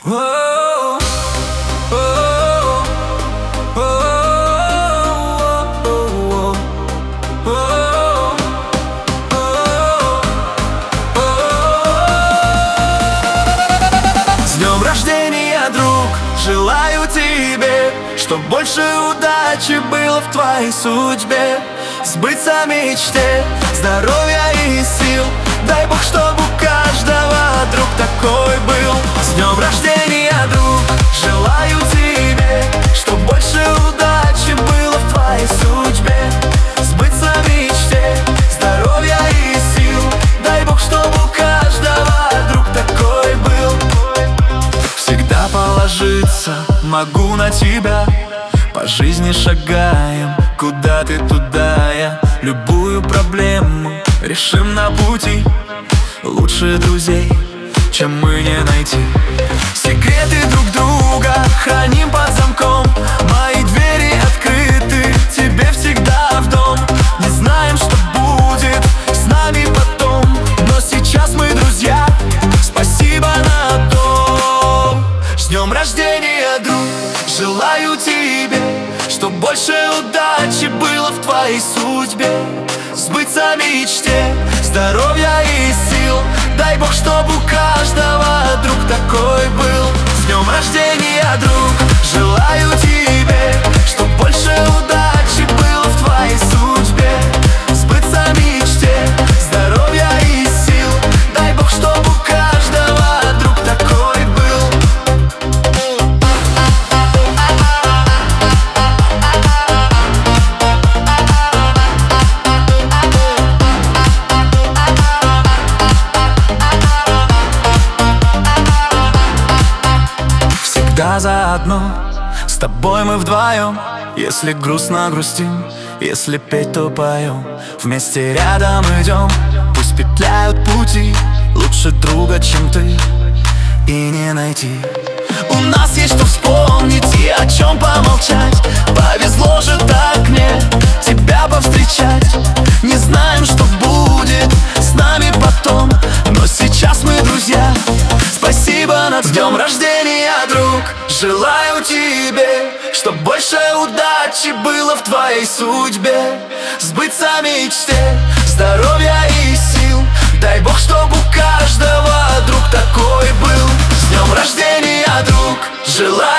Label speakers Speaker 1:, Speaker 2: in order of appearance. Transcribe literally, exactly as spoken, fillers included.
Speaker 1: Оу, оу, оу, оу, С днем рождения, друг, желаю тебе, чтоб больше удачи было в твоей судьбе, сбыться мечте, здоровья и сил. Дай Бог, чтобы у каждого друг такой был. С днем рождения, друг, желаю тебе, чтоб больше удачи было в твоей судьбе, сбыться мечте, здоровья и сил. Дай Бог, чтобы у каждого друг такой был. Всегда положиться могу на тебя, по жизни шагаем, куда ты, туда я. Любую проблему решим на пути, лучше друзей, чем мы, не найти. Секреты друг друга храним под замком, мои двери открыты тебе всегда в дом. Не знаем, что будет с нами потом, но сейчас мы друзья, спасибо на том. С днем рождения, друг, желаю тебе, чтоб больше удачи было в твоей судьбе, сбыться мечте, здоровья и сил. Дай Бог, чтобы у каждого друг такой был. С днем рождения, друг, желаю тебе, чтоб больше удачи было в твоей судьбе, сбыться мечте, здоровья и сил. Дай Бог, чтобы у каждого друг такой был. Всегда заодно, с тобой мы вдвоем. Если грустно, грустим, если петь, то поем. Вместе рядом идем, пусть петляют пути, лучше друга, чем ты, и не найти. У нас есть что вспомнить и о чем помолчать. Повезло же так мне тебя повстречать. Не знаем, что будет с нами потом, но сейчас мы друзья, спасибо на том. С днем рождения, друг, желаю тебе, чтоб больше удачи было в твоей судьбе, сбыться мечте, здоровья и сил. Дай Бог, чтоб у каждого друг такой был. С днем рождения, друг, желаю